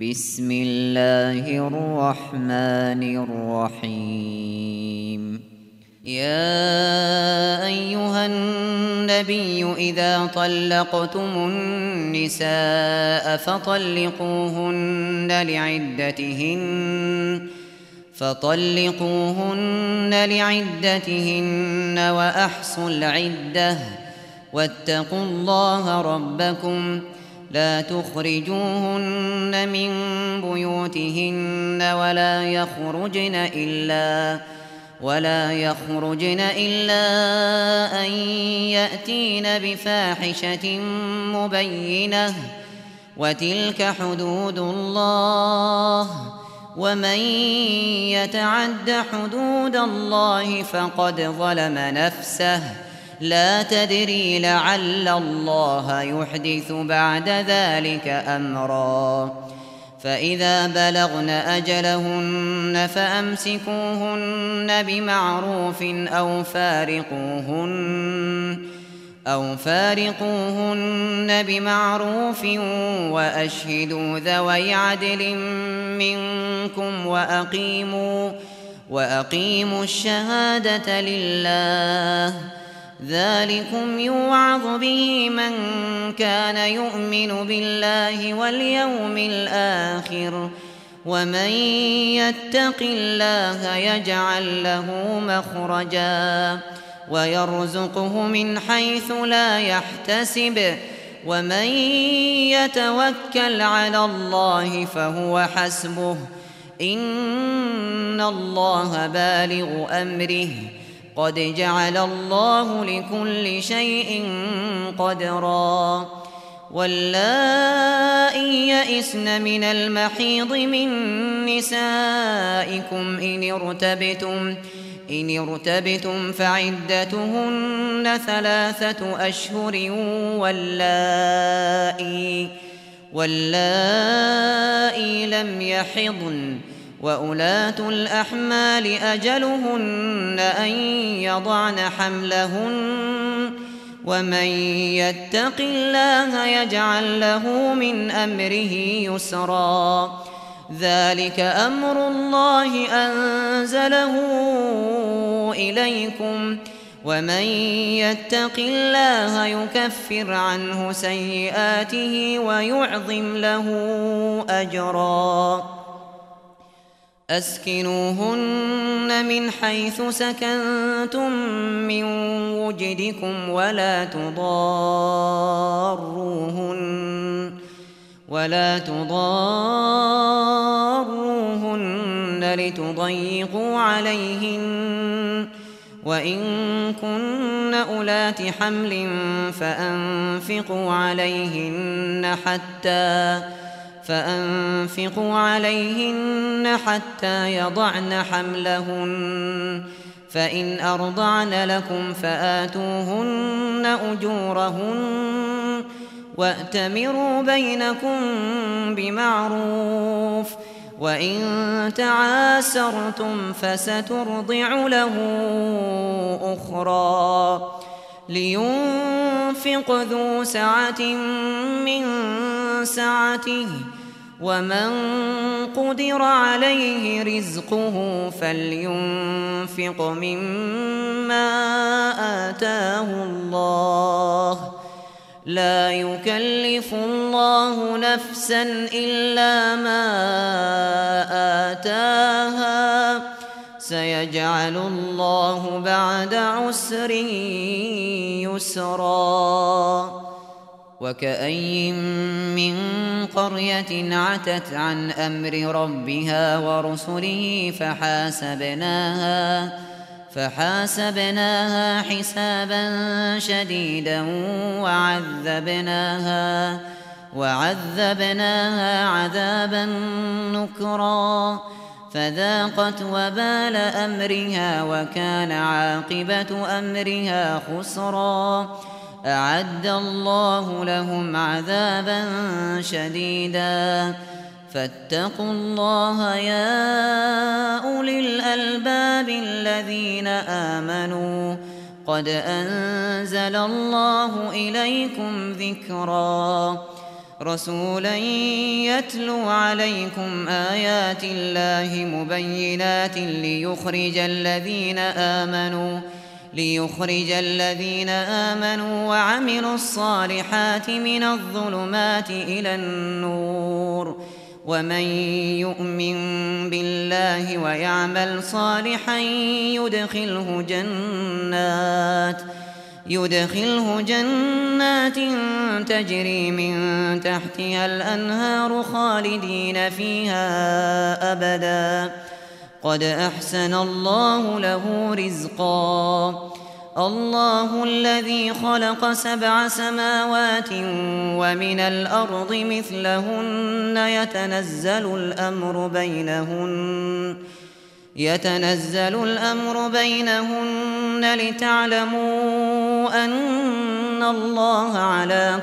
بسم الله الرحمن الرحيم. يا أيها النبي إذا طلقتم النساء فطلقوهن لعدتهن وأحصوا العدة واتقوا الله ربكم لا تخرجوهن من بيوتهن ولا يخرجن إلا أن يأتين بفاحشة مبينة وتلك حدود الله ومن يتعد حدود الله فقد ظلم نفسه لا تدري لعل الله يحدث بعد ذلك أمرا. فإذا بلغن أجلهن فأمسكوهن بمعروف أو فارقوهن بمعروف وأشهدوا ذوي عدل منكم وأقيموا الشهادة لله ذلكم يوعظ به من كان يؤمن بالله واليوم الآخر ومن يتق الله يجعل له مخرجا ويرزقه من حيث لا يحتسب ومن يتوكل على الله فهو حسبه إن الله بالغ أمره قد جعل الله لكل شيء قدرا. واللائي يئسن من المحيض من نسائكم إن ارتبتم فعدتهن 3 أشهر واللائي لم يحضن وأولاة الأحمال أجلهن أن يضعن حملهن ومن يتق الله يجعل له من أمره يسرا. ذلك أمر الله أنزله إليكم ومن يتق الله يكفر عنه سيئاته ويعظم له أجرا. أسكنوهن من حيث سكنتم من وجدكم ولا تضاروهن لتضيقوا عليهن وإن كن أولات حمل فأنفقوا عليهن حتى يضعن حملهن فإن أرضعن لكم فآتوهن أجورهن وأتمروا بينكم بمعروف وإن تعاسرتم فسترضع له أخرى. لينفق ذو سعة من سعته ومن قدر عليه رزقه فلينفق مما آتاه الله لا يكلف الله نفسا إلا ما آتاها سيجعل الله بعد عسر يسرا. وكأي من قرية عتت عن أمر ربها ورسله فحاسبناها حسابا شديدا وعذبناها عذابا نكرا فذاقت وبال أمرها وكان عاقبة أمرها خسرا. أعد الله لهم عذابا شديدا فاتقوا الله يا أولي الألباب الذين آمنوا قد أنزل الله إليكم ذكرا. رسولا يتلو عليكم آيات الله مبينات ليخرج الذين آمنوا وعملوا الصالحات من الظلمات إلى النور، ومن يؤمن بالله ويعمل صالحا يدخله جنات تجري من تحتها الأنهار خالدين فيها أبدا، قد أحسن الله له رزقا. الله الذي خلق 7 سماوات ومن الأرض مثلهن يتنزل الأمر بينهن لتعلموا أن الله على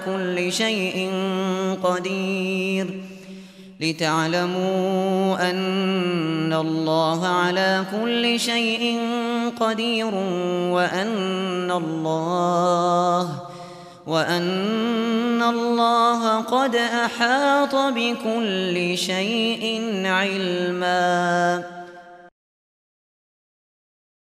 كل شيء قدير وأن الله قد أحاط بكل شيء علما.